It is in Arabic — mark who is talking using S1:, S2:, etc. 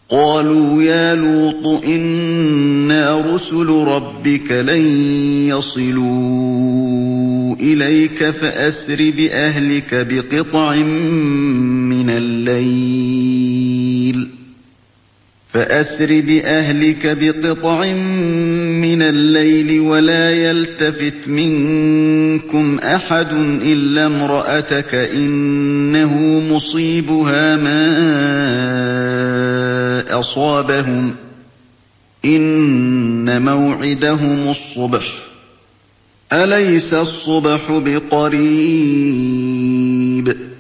S1: قَالُوا يَا لُوطُ إِنَّا رُسُلُ رَبِّكَ لَن يَصِلُوا إِلَيْكَ فَأَسْرِ بِأَهْلِكَ بِقِطْعٍ مِّنَ اللَّيْلِ وَلَا يَلْتَفِتْ مِنكُمْ أَحَدٌ إِلَّا امْرَأَتَكَ إِنَّهُ مُصِيبُهَا مَا أَصَابَهُمْ ۚ إِنَّ مَوْعِدَهُمُ الصُّبْحُ ۚ أَلَيْسَ الصُّبْحُ بِقَرِيبٍ